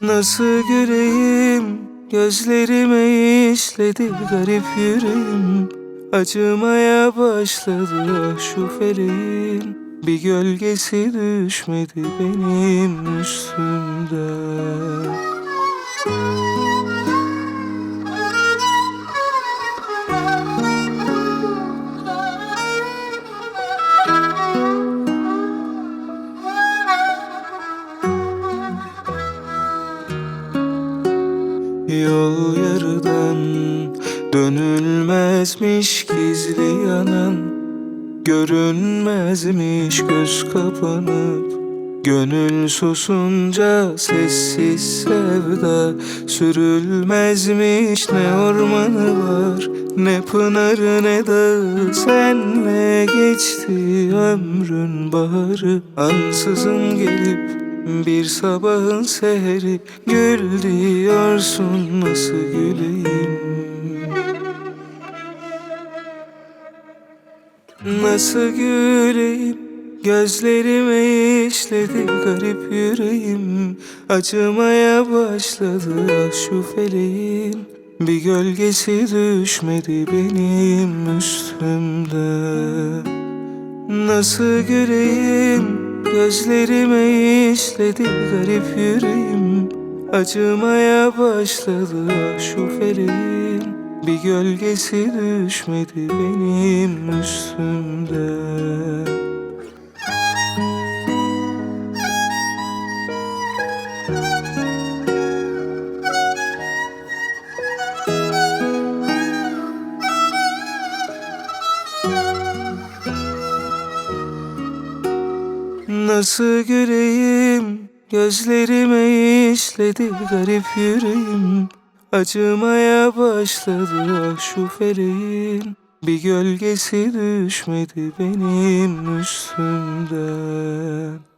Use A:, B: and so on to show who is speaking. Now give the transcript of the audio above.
A: Nasıl güleyim, gözlerime işledi garip yüreğim. Acımaya başladı ah şu feleğin. Bir gölgesi düşmedi benim üstümden. Yol yarıdan dönülmezmiş gizli yanan, görünmezmiş göz kapanıp. Gönül susunca sessiz sevda, sürülmezmiş ne ormanı var, ne pınarı ne dağı. Senle geçti ömrün baharı, ansızın gelip bir sabahın seheri. Gül diyorsun, nasıl güleyim, nasıl güleyim. Gözlerime işledi garip yüreğim. Acımaya başladı ah şu feleğin. Bir gölgesi düşmedi benim üstümden. Nasıl güleyim, gözlerime işledi garip yüreğim. Acımaya başladı ah şu feleğin. Bir gölgesi düşmedi benim üstümden. Nasıl güleyim, gözlerime işledi garip yüreğim. Acımaya başladı ah şu feleğin. Bir gölgesi düşmedi benim üstümden.